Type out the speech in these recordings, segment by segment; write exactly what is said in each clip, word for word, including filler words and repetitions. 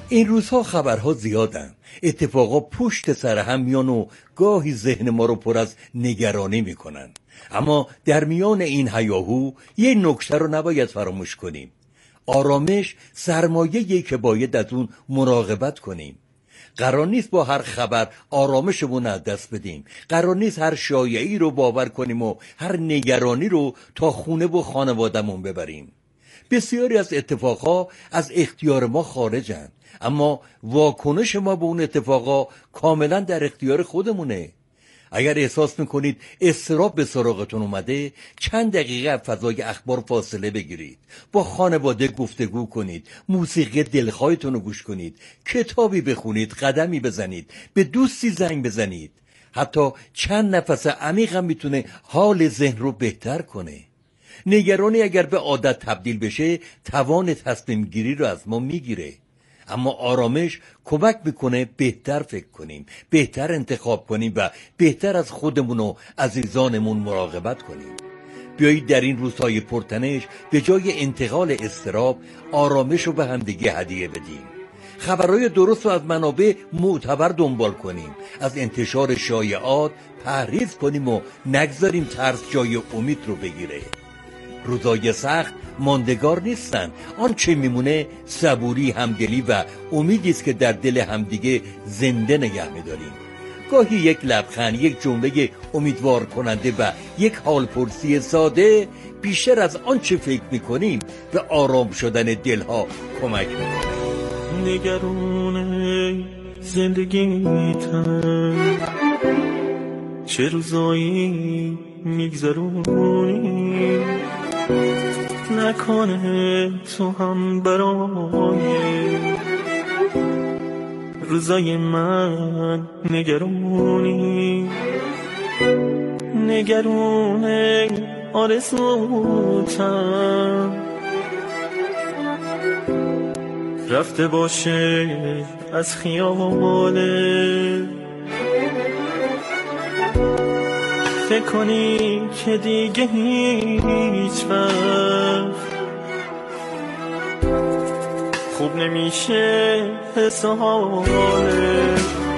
این روزها خبرها زیادن، اتفاقا پشت سر هم میان و گاهی ذهن ما رو پر از نگرانی میکنن. اما در میان این هیاهو یه نکته رو نباید فراموش کنیم. آرامش سرمایه‌ای که باید از اون مراقبت کنیم. قرار نیست با هر خبر آرامشمون از دست بدیم. قرار نیست هر شایعی رو باور کنیم و هر نگرانی رو تا خونه و خانوادمون ببریم. بسیاری از اتفاقها از اختیار ما خارجن، اما واکنش ما به اون اتفاقا کاملا در اختیار خودمونه. اگر احساس میکنید اضطراب به سراغتون اومده، چند دقیقه از فضای اخبار فاصله بگیرید، با خانواده گفتگو کنید، موسیقی دلخواهتون رو گوش کنید، کتابی بخونید، قدمی بزنید، به دوستی زنگ بزنید. حتی چند نفس عمیق هم میتونه حال ذهن رو بهتر کنه. نگرانی اگر به عادت تبدیل بشه، توان تصمیم گیری رو از ما میگیره. اما آرامش کمک میکنه بهتر فکر کنیم، بهتر انتخاب کنیم و بهتر از خودمون و عزیزانمون مراقبت کنیم. بیایید در این روزهای پرتنش به جای انتقال اضطراب، آرامش رو به همدیگه هدیه بدیم. خبرهای درست رو از منابع معتبر دنبال کنیم، از انتشار شایعات پرهیز کنیم و نگذاریم ترس جای امید رو بگیره. روزای سخت ماندگار نیستن، آن چه میمونه صبوری، همدلی و امیدی است که در دل همدیگه زنده نگه می‌داریم. گاهی یک لبخند، یک جمله امیدوار کننده و یک حال پرسی ساده بیشتر از آن چه فکر می‌کنیم به آرام شدن دلها کمک می‌کنه. نگران زندگیتم، چه روزایی میگذرونی، نکنه تو هم برای روزای من نگرونی. نگرونه آرزوتم رفته باشه از خیاله، فکر کنی که دیگه هیچ وقت خوب نمیشه حس و حاله.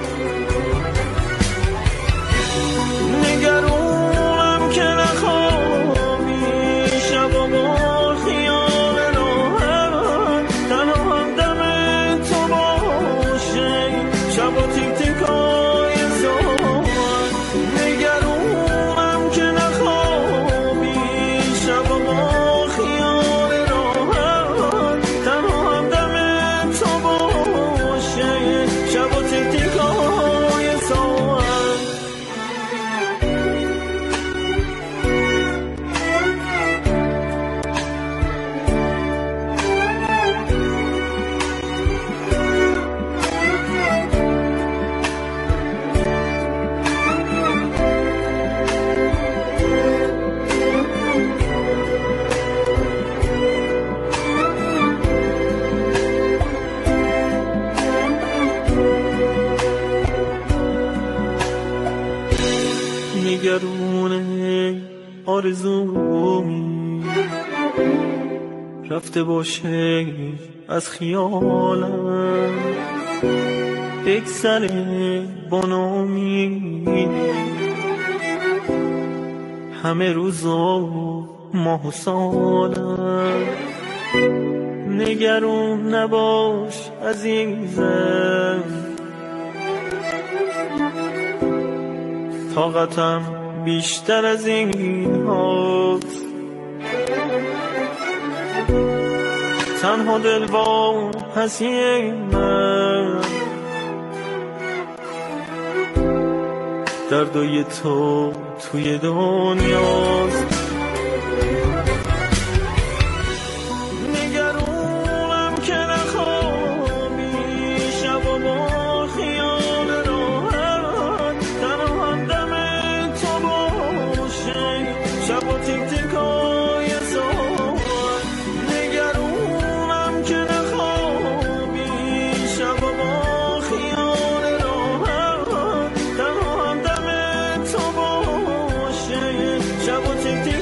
نگرونم که نخوابی شبا با خیال راحت، تنها هم دم تو باشه شبا تیک تیکای زمان. نگرونم که نخوابی شبا با خیال راحت، تنها هم دم تو باشه شبا تیک تیکای زمان. نگرونه آرزومی رفته باشه از خیالم، بگذره با ناامیدی همه روزا ماه و سالم. نگرون نباش عزیزم، طاقتم بیشتر از این هاست، تنها دل با پسی من دردای تو توی دنیاست. نگرونم که نخوابی شبا با خیال راحت، تنها هم دم تو باشه شبا تیک تیکای زمان. نگرونم که نخوابی شبا با خیال راحت، تنها هم دم تو باشه شبا تیک تیک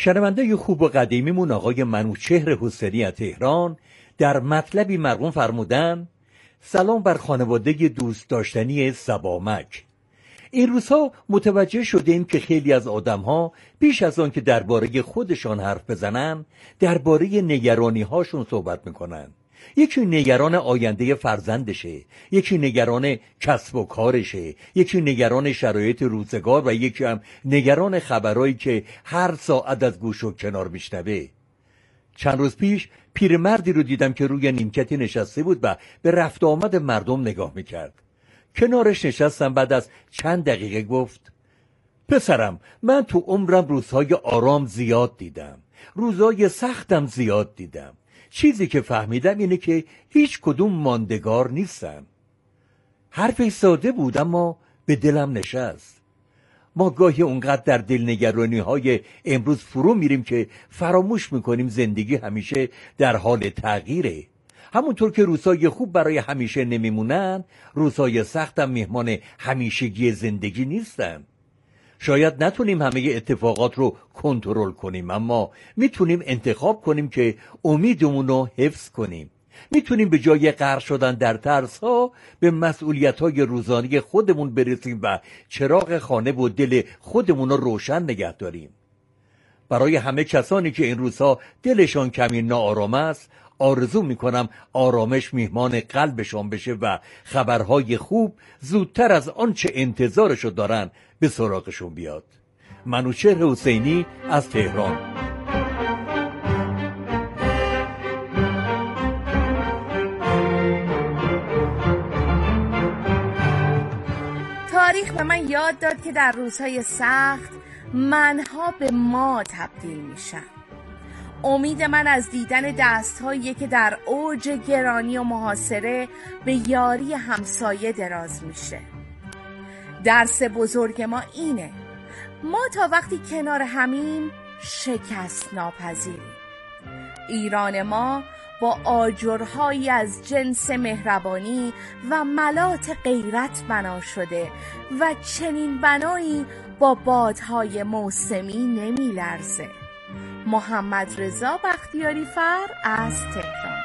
شنونده خوب و قدیمیمون آقای منوچهر حسینی از تهران در مطلبی مرقوم فرمودن: سلام بر خانواده دوست داشتنی سبامک. این روزها متوجه شدیم که خیلی از آدم‌ها بیش از آن که درباره خودشان حرف بزنن، درباره نگرانی هاشون صحبت میکنن. یکی نگران آینده فرزندشه، یکی نگران کسب و کارشه، یکی نگران شرایط روزگار و یکی هم نگران خبرایی که هر ساعت از گوش و کنار میشنوه. چند روز پیش پیرمردی رو دیدم که روی نیمکتی نشسته بود و به رفت آمد مردم نگاه میکرد. کنارش نشستم. بعد از چند دقیقه گفت: پسرم، من تو عمرم روزهای آرام زیاد دیدم، روزهای سختم زیاد دیدم. چیزی که فهمیدم اینه که هیچ کدوم ماندگار نیستن. حرفش ساده بود اما به دلم نشست. ما گاهی اونقدر در دلنگرانی های امروز فرو میریم که فراموش میکنیم زندگی همیشه در حال تغییره. همونطور که روزهای خوب برای همیشه نمیمونن، روزهای سخت هم میهمان همیشگی زندگی نیستن. شاید نتونیم همه اتفاقات رو کنترل کنیم، اما میتونیم انتخاب کنیم که امیدمون رو حفظ کنیم. میتونیم به جای غرق شدن در ترس ها به مسئولیت های روزانه خودمون برسیم و چراغ خانه و دل خودمون رو روشن نگه داریم. برای همه کسانی که این روزها دلشان کمی ناآرام است، آرزو میکنم آرامش میهمان قلبشان بشه و خبرهای خوب زودتر از آنچه انتظارشو دارن به سراغشون بیاد. منوچهر حسینی از تهران. تاریخ به من یاد داد که در روزهای سخت منها به ما تبدیل میشن. امید من از دیدن دست‌هایی که در اوج گرانی و محاصره به یاری همسایه دراز میشه. درس بزرگ ما اینه: ما تا وقتی کنار همیم شکست ناپذیریم. ایران ما با آجرهایی از جنس مهربانی و ملات غیرت بنا شده و چنین بنایی با بادهای موسمی نمی لرزه. محمد رضا بختیاری فر از تهران.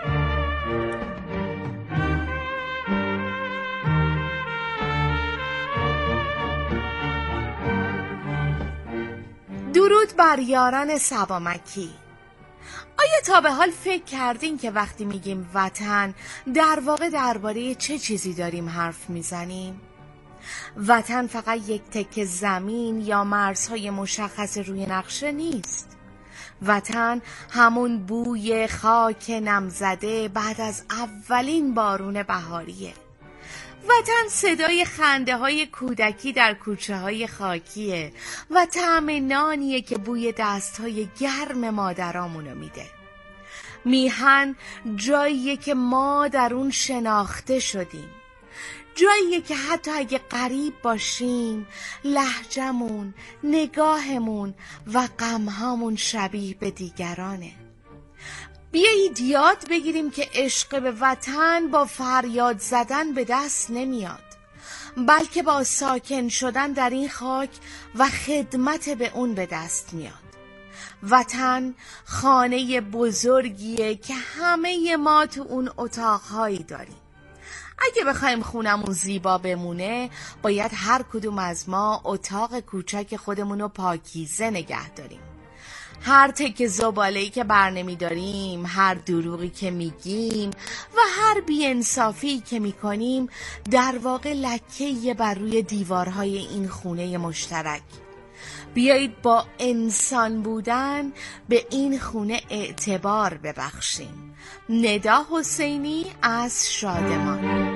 درود بر یاران سبامکی. آیا تا به حال فکر کردین که وقتی میگیم وطن در واقع درباره چه چیزی داریم حرف میزنیم؟ وطن فقط یک تکه زمین یا مرزهای مشخص روی نقشه نیست. وطن همون بوی خاک نمزده بعد از اولین بارون بهاریه. وطن صدای خنده های کودکی در کوچه های خاکیه و طعم نانیه که بوی دست های گرم مادرامونو میده. میهن جاییه که ما در اون شناخته شدیم، جاییه که حتی اگه غریب باشیم لهجمون، نگاهمون و غمهامون شبیه به دیگرانه. بیایید یاد بگیریم که عشق به وطن با فریاد زدن به دست نمیاد، بلکه با ساکن شدن در این خاک و خدمت به اون به دست میاد. وطن خانه بزرگیه که همه ما تو اون اتاقهایی داریم. اگه بخوایم خونمون زیبا بمونه، باید هر کدوم از ما اتاق کوچک خودمونو پاکیزه نگه داریم. هر تک زباله‌ای که برنمی داریم، هر دروغی که میگیم و هر بی‌انصافی که میکنیم در واقع لکه‌ای بر روی دیوارهای این خونه مشترک. بیایید با انسان بودن به این خونه اعتبار ببخشیم. ندا حسینی از شادمان.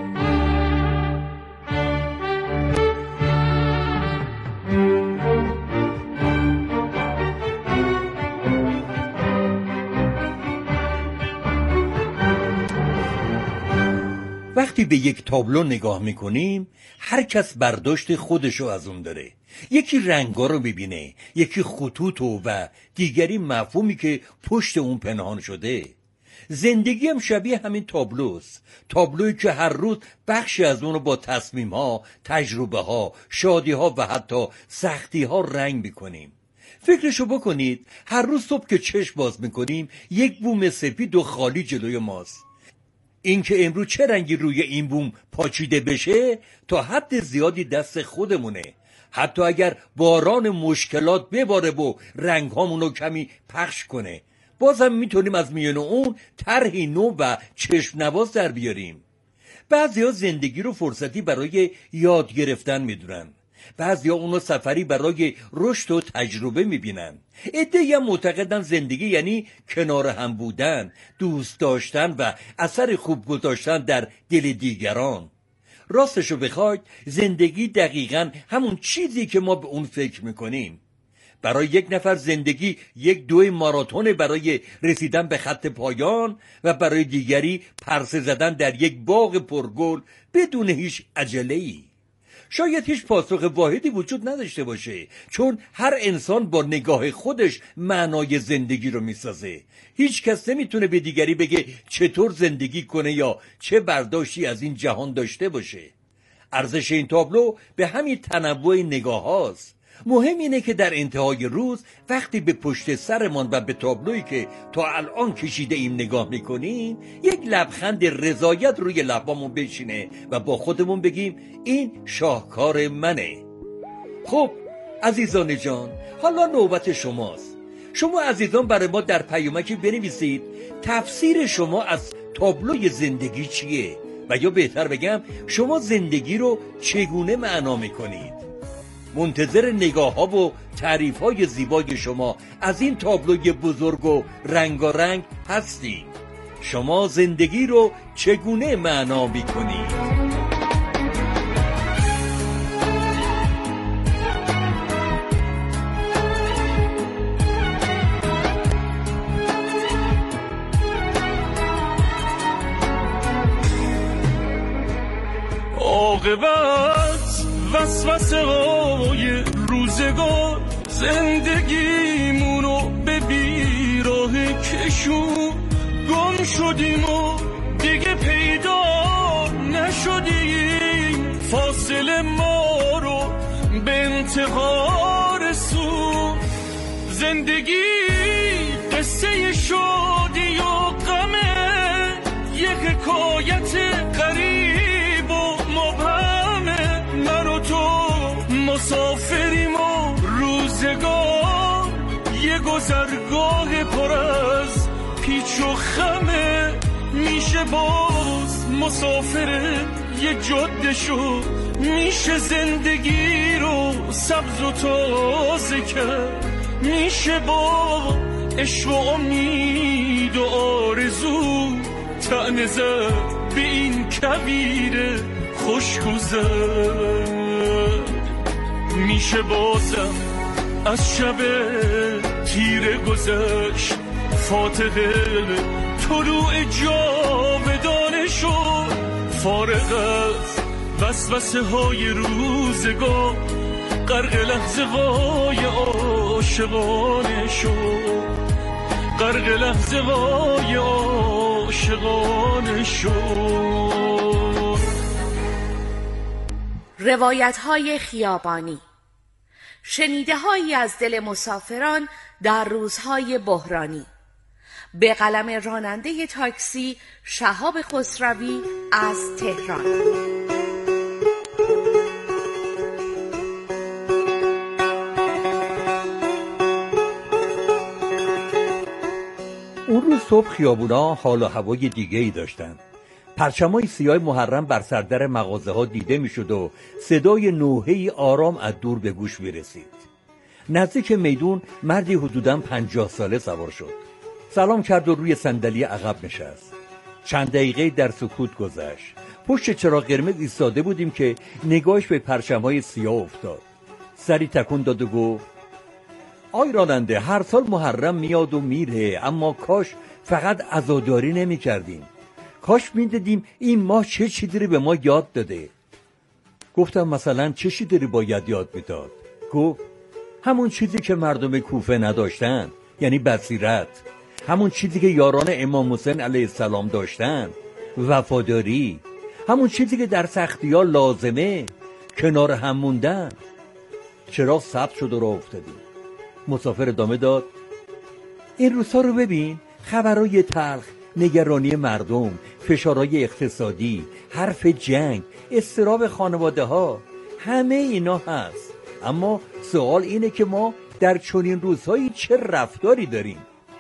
وقتی به یک تابلو نگاه میکنیم، هر کس برداشت خودشو از اون داره. یکی رنگا رو میبینه، یکی خطوطو و دیگری مفهومی که پشت اون پنهان شده. زندگی هم شبیه همین تابلوست. تابلویی که هر روز بخشی از اون رو با تصمیم ها، تجربه ها، شادی ها و حتی سختی ها رنگ میکنیم. فکرشو بکنید، هر روز صبح که چشم باز میکنیم یک بوم سپید و خالی جلوی ماست. این که امروز چه رنگی روی این بوم پاچیده بشه تا حد زیادی دست خودمونه. حتی اگر باران مشکلات بباره و رنگ هامونو کمی پخش کنه، بازم میتونیم از میان اون طرحی نو و چشم نواز در بیاریم. بعضیا زندگی رو فرصتی برای یاد گرفتن میدونن، بعضیا اونو سفری برای رشد و تجربه میبینن. عده‌ای هم معتقدن زندگی یعنی کنار هم بودن، دوست داشتن و اثر خوب گذاشتن در دل دیگران. راستشو بخواید زندگی دقیقاً همون چیزی که ما به اون فکر میکنیم. برای یک نفر زندگی یک دوی ماراتون برای رسیدن به خط پایان و برای دیگری پرسه زدن در یک باغ پرگل بدون هیچ عجله‌ای. شاید هیچ پاسخ واحدی وجود نداشته باشه، چون هر انسان با نگاه خودش معنای زندگی رو میسازه. هیچ کس نمیتونه به دیگری بگه چطور زندگی کنه یا چه برداشتی از این جهان داشته باشه. ارزش این تابلو به همین تنوع نگاه هاست. مهم اینه که در انتهای روز وقتی به پشت سرمان و به تابلویی که تا الان کشیده ایم نگاه میکنیم، یک لبخند رضایت روی لبامون بشینه و با خودمون بگیم این شاهکار منه. خب عزیزان جان، حالا نوبت شماست. شما عزیزان برای ما در پیامکی بنویسید تفسیر شما از تابلوی زندگی چیه، و یا بهتر بگم شما زندگی رو چگونه معنا میکنید. منتظر نگاه ها و تعریف های زیبای شما از این تابلوی بزرگ و رنگارنگ هستیم. شما زندگی رو چگونه معنا می‌کنید؟ عاقبت وسوسه های روزگار زندگیمونو به بیراه کشون، گم شدیم و دیگه پیدا نشدیم، فاصله ما رو به انتها رسون. زندگی قصه شادی و غمه، یه حکایت غریب و مبهمه. من و تو مسافریم و روزگار یه گذرگاه پر از پیچ و خمه. میشه باز مسافر یه جاده شد، میشه زندگی رو سبز و تازه کرد، میشه با عشق و امید و آرزو طعنه زد به این کویر خوش گذر. میشه بازم از شب تیره گذشت، فاتحه طلوع جاودانه شد، فارغ از وسوسه های روزگار غرق لحظه های عاشقانه شد، غرق لحظه های عاشقانه شد. روایت های خیابانی، شنیده هایی از دل مسافران در روزهای بحرانی، به قلم راننده تاکسی شهاب خسروی از تهران. اون روز صبح خیابونا حال و هوای دیگه ای داشتن. پرچمای سیاه محرم بر سردر مغازه ها دیده می شد و صدای نوحه‌ای آرام از دور به گوش می رسید. نزدیک میدون مردی حدوداً پنجاه ساله سوار شد. سلام کرد و روی صندلی عقب نشست. چند دقیقه در سکوت گذشت. پشت چراغ قرمز ایستاده بودیم که نگاهش به پرچمای سیاه افتاد. سری تکون داد و گفت: آی راننده، هر سال محرم میاد و میره، اما کاش فقط عزاداری نمی کردیم. کاش میدیدیم این ماه چه چیزی به ما یاد داده. گفتم مثلا چه چیزی باید یاد میداد؟ گفت همون چیزی که مردم کوفه نداشتن، یعنی بصیرت. همون چیزی که یاران امام حسین علیه السلام داشتن، وفاداری. همون چیزی که در سختی‌ها لازمه، کنار هم موندن. چراغ ثبت شد و راه افتادیم. مسافر ادامه داد: این روزها رو ببین، خبرای تلخ، نگرانی مردم، فشارهای اقتصادی، حرف جنگ، اضطراب خانواده ها، همه اینا هست. اما سوال اینه که ما در چنین روزهایی چه رفتاری داریم؟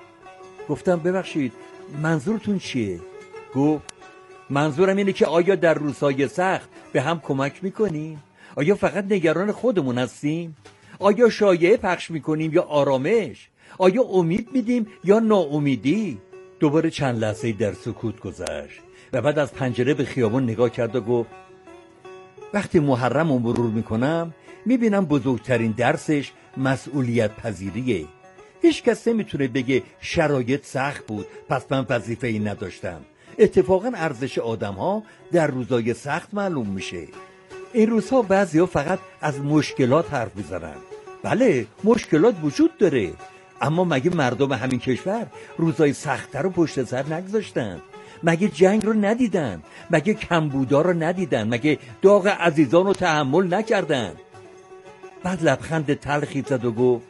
گفتم ببخشید منظورتون چیه؟ گفت منظورم اینه که آیا در روزهای سخت به هم کمک میکنیم؟ آیا فقط نگران خودمون هستیم؟ آیا شایعه پخش میکنیم یا آرامش؟ آیا امید میدیم یا ناامیدی؟ دوباره چند لحظه در سکوت گذشت و بعد از پنجره به خیابان نگاه کرد و گفت وقتی محرم رو مرور میکنم میبینم بزرگترین درسش مسئولیت پذیریه. هیچ کس نمیتونه بگه شرایط سخت بود پس من وظیفه ای نداشتم. اتفاقا ارزش آدم ها در روزای سخت معلوم میشه. این روزها بعضی ها فقط از مشکلات حرف میزنن. بله مشکلات وجود داره، اما مگه مردم همین کشور روزای سخت‌تر رو پشت سر نگذاشتن؟ مگه جنگ رو ندیدن؟ مگه کمبودا رو ندیدن؟ مگه داغ عزیزان رو تحمل نکردن؟ بعد لبخند تلخی زد و گفت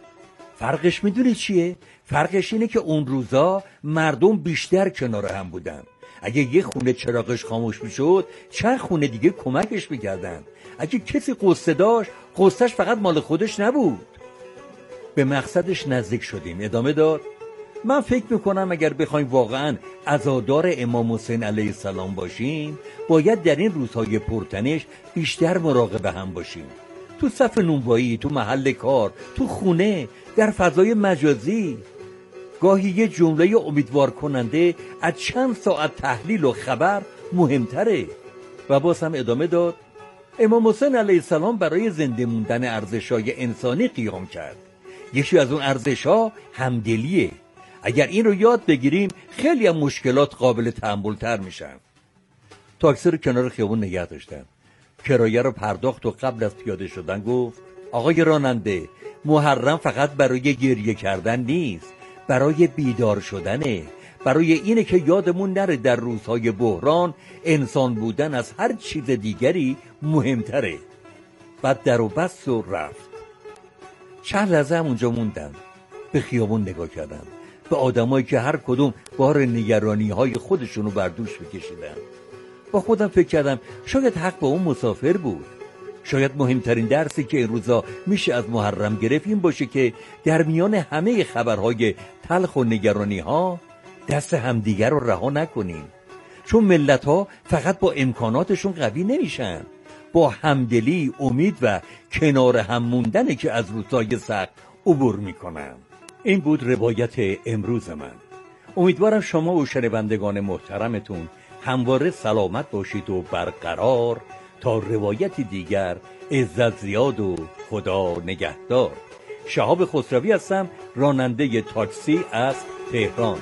فرقش میدونی چیه؟ فرقش اینه که اون روزا مردم بیشتر کنار هم بودن. اگه یه خونه چراغش خاموش میشد چند خونه دیگه کمکش میکردن. اگه کسی قصه داشت قصهش فقط مال خودش نبود. به مقصدش نزدیک شدیم. ادامه داد من فکر میکنم اگر بخوایم واقعا عزادار امام حسین علیه السلام باشیم باید در این روزهای پرتنش بیشتر مراقب هم باشیم. تو صف نونوایی، تو محل کار، تو خونه، در فضای مجازی. گاهی یه جمله امیدوار کننده از چند ساعت تحلیل و خبر مهمتره. و باز هم ادامه داد امام حسین علیه السلام برای زنده موندن ارزش‌های انسانی قیام کرد. یکی از اون ارزش‌ها همدلیه. اگر این رو یاد بگیریم خیلی از مشکلات قابل تحمل‌تر میشن. تاکسی رو کنار خیابون نگه داشتم. کرایه رو پرداخت و قبل از پیاده شدن گفت آقای راننده محرم فقط برای گریه کردن نیست، برای بیدار شدنه. برای اینه که یادمون نره در روزهای بحران انسان بودن از هر چیز دیگری مهمتره. بعد در و بست و رفت. چند لحظه هم اونجا موندم. به خیابون نگاه کردم، به آدمایی که هر کدوم بار نگرانی های خودشونو بر دوش میکشیدن. با خودم فکر کردم شاید حق با اون مسافر بود. شاید مهمترین درسی که این روزا میشه از محرم گرفت این باشه که در میان همه خبرهای تلخ و نگرانی ها دست همدیگر رو رها نکنیم. چون ملت ها فقط با امکاناتشون قوی نمیشن، با همدلی، امید و کنار هم موندنه که از روزای سخت عبور میکنن. این بود روایت امروز من. امیدوارم شما و شنوندگان محترمتون همواره سلامت باشید و برقرار تا روایتی دیگر. عزت زیاد و خدا نگهدار. شهاب خسروی هستم، راننده تاکسی از تهران.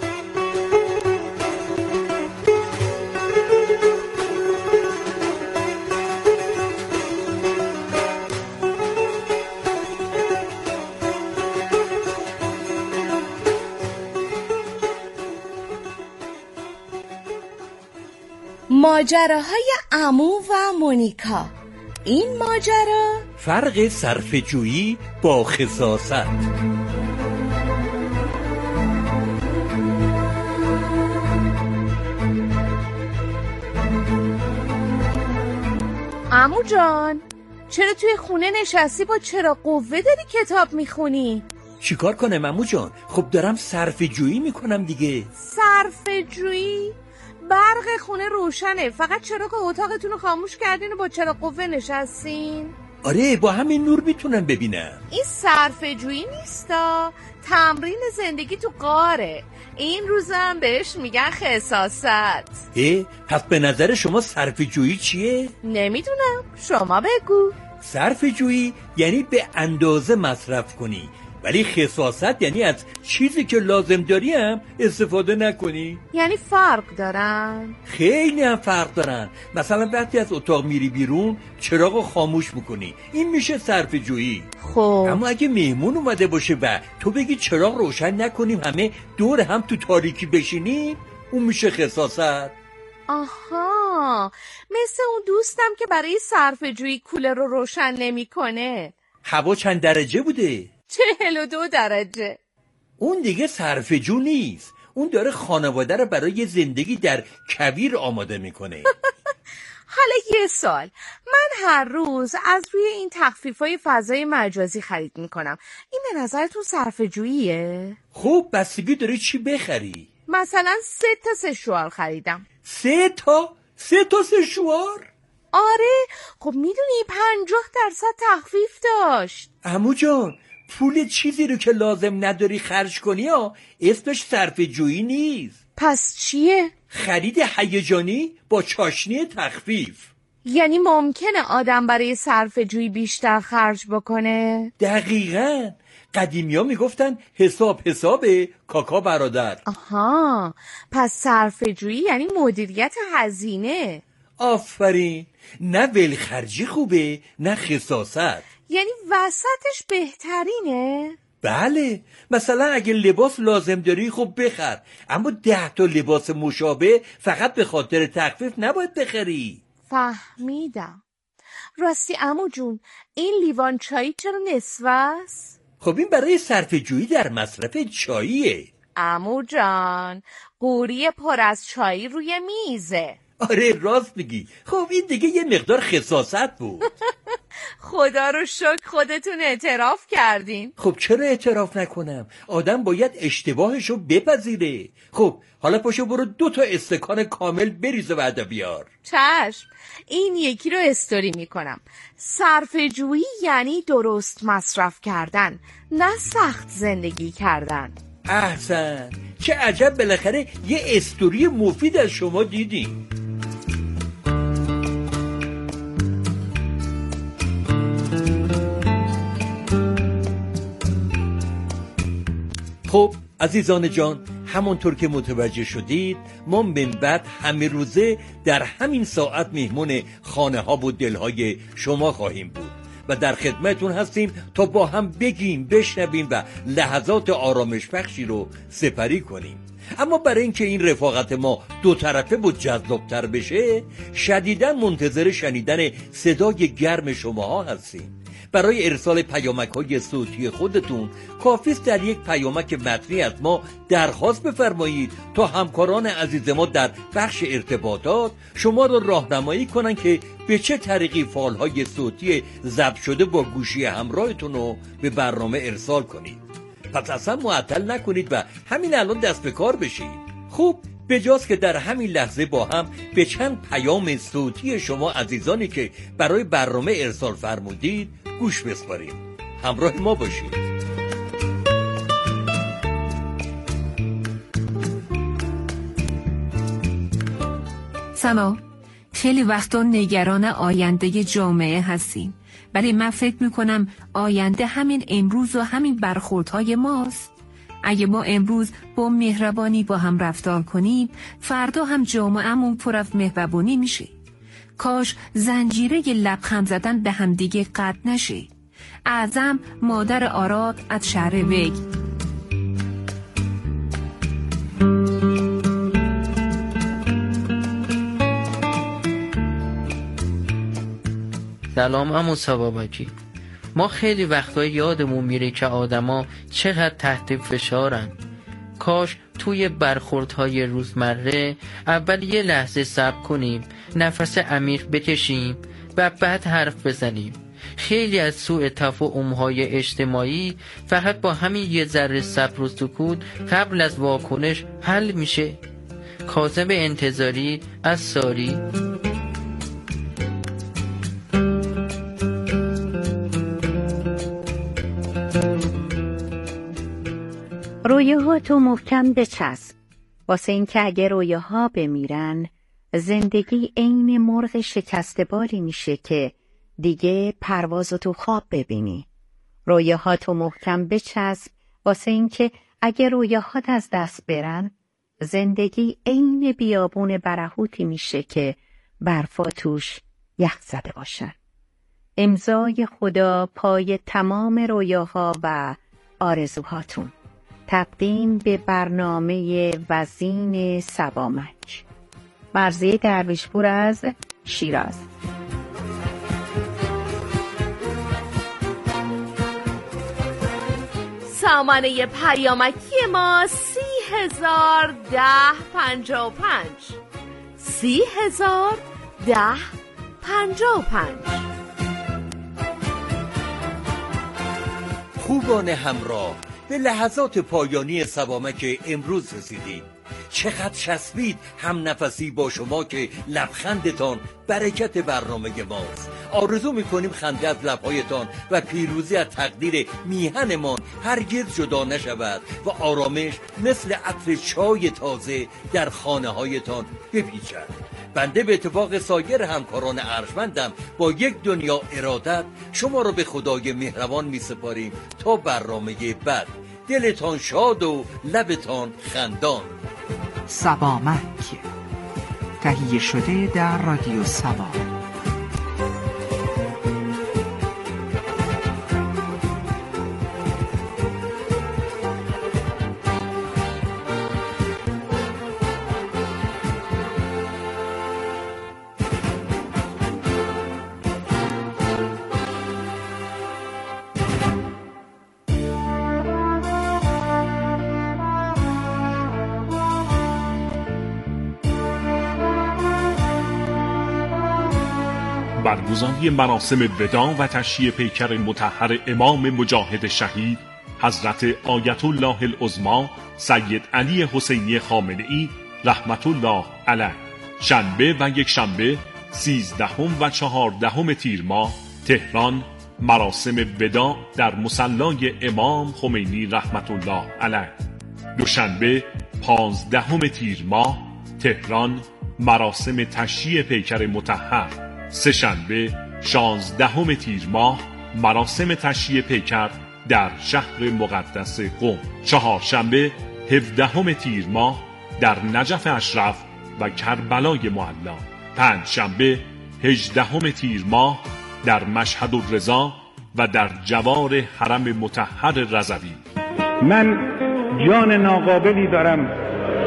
ماجراهای عمو و مونیکا. این ماجرا فرق صرفه‌جویی با خساست. عمو جان چرا توی خونه نشستی با چرا قوه داری کتاب میخونی؟ چیکار کنم عمو جان؟ خب دارم صرفه‌جویی میکنم دیگه. صرفه‌جویی؟ برق خونه روشنه، فقط چراغ اتاقتون رو خاموش کردین و با چراغ قوه نشستین؟ آره با همین نور میتونم ببینم. این صرفه‌جویی نیستا، تمرین زندگی تو غاره. این روزا هم بهش میگن خساست. اه پس به نظر شما صرفه‌جویی چیه؟ نمیدونم، شما بگو. صرفه‌جویی یعنی به اندازه مصرف کنی، ولی خساست یعنی از چیزی که لازم داری هم استفاده نکنی. یعنی فرق دارن؟ خیلی هم فرق دارن. مثلا وقتی از اتاق میری بیرون چراغ رو خاموش میکنی، این میشه صرفه‌جویی. خب اما اگه مهمون اومده باشه و تو بگی چراغ روشن نکنیم همه دور هم تو تاریکی بشینیم، اون میشه خساست. آها، مثل اون دوستم که برای صرفه‌جویی کولر رو روشن نمیکنه. هوا چند درجه بوده؟ چهل و دو درجه. اون دیگه صرفه‌جو نیست، اون داره خانواده رو برای زندگی در کویر آماده میکنه. حالا یه سال، من هر روز از روی این تخفیف‌های فضای مجازی خرید میکنم، این به نظرتون صرفه‌جوییه؟ خب بستگی داره چی بخری. مثلا سه تا سشوار خریدم. سه تا؟ سه تا سشوار؟ آره، خب میدونی پنجاه درصد تخفیف داشت. عمو جان، پول چیزی رو که لازم نداری خرج کنی ها اسمش صرفه‌جویی نیست. پس چیه؟ خرید هیجانی با چاشنی تخفیف. یعنی ممکنه آدم برای صرفه‌جویی بیشتر خرج بکنه؟ دقیقاً. قدیمیا میگفتن حساب حسابه کاکا برادر. آها، پس صرفه‌جویی یعنی مدیریت هزینه. آفرین. نه ولخرجی خوبه نه خساست. یعنی وسطش بهترینه؟ بله، مثلا اگه لباس لازم داری خب بخر، اما ده تا لباس مشابه فقط به خاطر تخفیف نباید بخری. فهمیدم. راستی عمو جون، این لیوان چایی چرا نصفه است؟ خب این برای صرفه‌جویی در مصرف چاییه. عمو جان، قوری پر از چایی روی میزه. آره راست میگی. خب این دیگه یه مقدار خساست بود. خدا رو شکر خودتون اعتراف کردین. خب چرا اعتراف نکنم؟ آدم باید اشتباهشو بپذیره. خب حالا پاشو برو دو تا استکان کامل بریز و بعد بیار. چشم، این یکی رو استوری میکنم. صرفه‌جویی یعنی درست مصرف کردن، نه سخت زندگی کردن. احسن، چه عجب بالاخره یه استوری مفید از شما دیدیم. خب عزیزان جان، همونطور که متوجه شدید ما من بعد همه روزه در همین ساعت مهمون خانه ها و دلهای شما خواهیم بود و در خدمتون هستیم تا با هم بگیم، بشنویم و لحظات آرامش بخشی رو سپری کنیم. اما برای اینکه این رفاقت ما دو طرفه و جذابتر بشه شدیداً منتظر شنیدن صدای گرم شماها هستیم. برای ارسال پیامک‌های صوتی خودتون کافیست در یک پیامک متنی از ما درخواست بفرمایید تا همکاران عزیز ما در بخش ارتباطات شما را راهنمایی کنن که به چه طریقی فایل‌های صوتی ضبط شده با گوشی همراهتون رو به برنامه ارسال کنید. پس اصلا معطل نکنید و همین الان دست به کار بشید. خوب بجاست که در همین لحظه با هم به چند پیام صوتی شما عزیزانی که برای برنامه ارسال فرمودید گوش بسپاریم. همراه ما باشید. سلام. خیلی وقتا نگران آینده جامعه هستیم، ولی من فکر میکنم آینده همین امروز و همین برخوردهای ماست. اگه ما امروز با مهربانی با هم رفتار کنیم، فردا هم جامعه‌مون پر از مهربانی میشه. کاش زنجیره لبخند زدن به هم دیگه قطع نشه. اعظم مادر آراد از شهر وگ. سلام عمو صبابکی. ما خیلی وقتا یادمون میره که آدما چقدر تحت فشارن. کاش توی برخوردهای روزمره اول یه لحظه صبر کنیم، نفس عمیق بکشیم و بعد حرف بزنیم. خیلی از سوء تفاهم‌های اجتماعی فقط با همین یه ذره صبر و سکوت قبل از واکنش حل میشه. کاظم انتظاری از ساری. رویاهاتو محکم بچسب، واسه این که اگه رویاها بمیرن زندگی عین مرغ شکسته بالی میشه که دیگه پروازو تو خواب ببینی. رویاهاتو محکم بچسب، واسه این که اگه رویاهات از دست برن زندگی عین بیابون برهوتی میشه که برفا توش یخ زده باشن. امضای خدا پای تمام رویاها و آرزوهاتون. تقدیم به برنامه وزین سبامک. مرضیه درویشپور از شیراز. سامانه پیامکی ما سی هزار ده پنجاه و پنج سی هزار ده پنجاه و پنج. خوبان همراه، به لحظات پایانی سبامک امروز رسیدید. چقدر چسبید هم نفسی با شما که لبخندتان برکت برنامه ماست. آرزو میکنیم خنده از لبهایتان و پیروزی از تقدیر میهنمان هرگز جدا نشود و آرامش مثل عطر چای تازه در خانه هایتان بپیچد. بنده به اتفاق سایر همکاران ارجمندم با یک دنیا ارادت شما را به خدای مهربان می سپاریم تا برنامه بعد. دلتان شاد و لبتان خندان. سبامک تهیه شده در رادیو سبا. برگزاری مراسم وداع و تشییع پیکر مطهر امام مجاهد شهید حضرت آیت الله العظمی سید علی حسینی خامنه‌ای رحمت الله علیه، شنبه و یک شنبه سیزدهم و چهاردهم تیر ماه تهران. مراسم وداع در مصلی امام خمینی رحمت الله علیه. دوشنبه پانزدهم تیر ماه تهران. مراسم تشییع پیکر مطهر. سه شنبه شانزدهم تیر ماه مراسم تشییع پیکر در شهر مقدس قم. چهارشنبه هفدهم تیر ماه در نجف اشرف و کربلای معلی. پنج شنبه هجدهم تیر ماه در مشهد الرضا و در جوار حرم مطهر رضوی. من جان ناقابلی دارم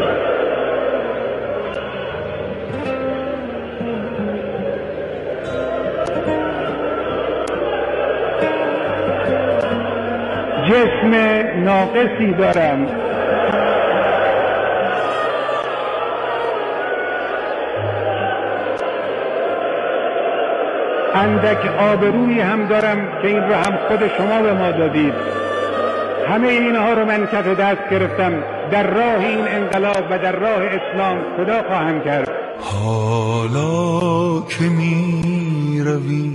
جسم ناقصی دارم. اندک آبرویی هم دارم که این رو هم خود شما به ما دادید. همه اینها رو من کف دست گرفتم، در راه این انقلاب و در راه اسلام فدا خواهم کرد. حالا که می روی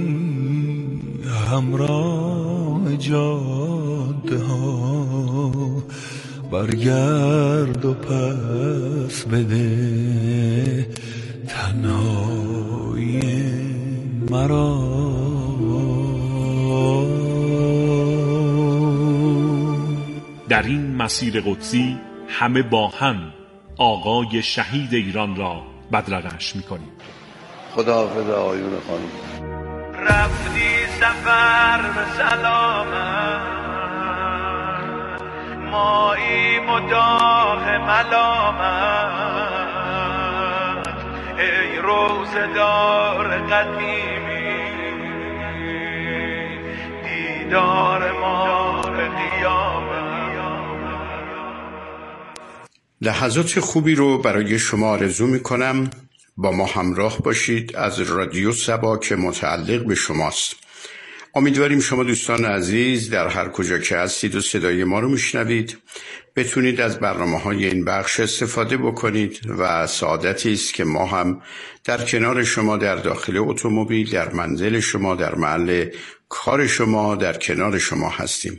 همراه جاده ها، برگرد و پس بده تنهایی مرا. در این مسیر قدسی همه با هم آقای شهید ایران را بدرقش می‌کنیم. خداحافظ آقایون خانم. رفتی سفر به سلامت، مایی مداغ ملامت، ای روزدار قدیمی دیدار ما قیامت. لحظات خوبی رو برای شما آرزو میکنم. با ما همراه باشید از رادیو سبا که متعلق به شماست. امیدواریم شما دوستان عزیز در هر کجا که هستید و صدای ما رو میشنوید بتونید از برنامه‌های این بخش استفاده بکنید و سعادتی است که ما هم در کنار شما در داخل اتومبیل، در منزل شما، در محل کار شما، در کنار شما هستیم.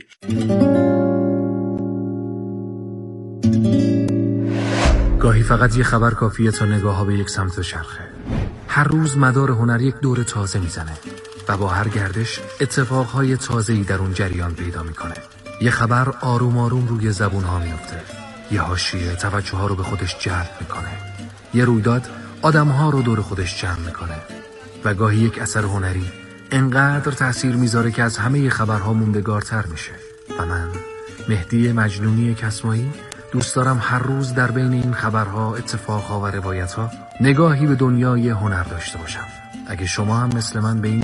گاهی فقط یه خبر کافیه تا نگاه ها به یک سمت چرخه. هر روز مدار هنر یک دور تازه میزنه و با هر گردش اتفاقهای تازه‌ای در اون جریان پیدا میکنه. یه خبر آروم آروم روی زبون ها میفته. یه حاشیه توجه ها رو به خودش جلب میکنه. یه رویداد آدم ها رو دور خودش جمع میکنه. و گاهی یک اثر هنری انقدر تأثیر میذاره که از همه خبرها موندگارتر میشه. و من مهدی مجنونی کسمایی دوست دارم هر روز در بین این خبرها، اتفاقها و روایتها نگاهی به دنیای هنر داشته باشم. اگه شما هم مثل من به این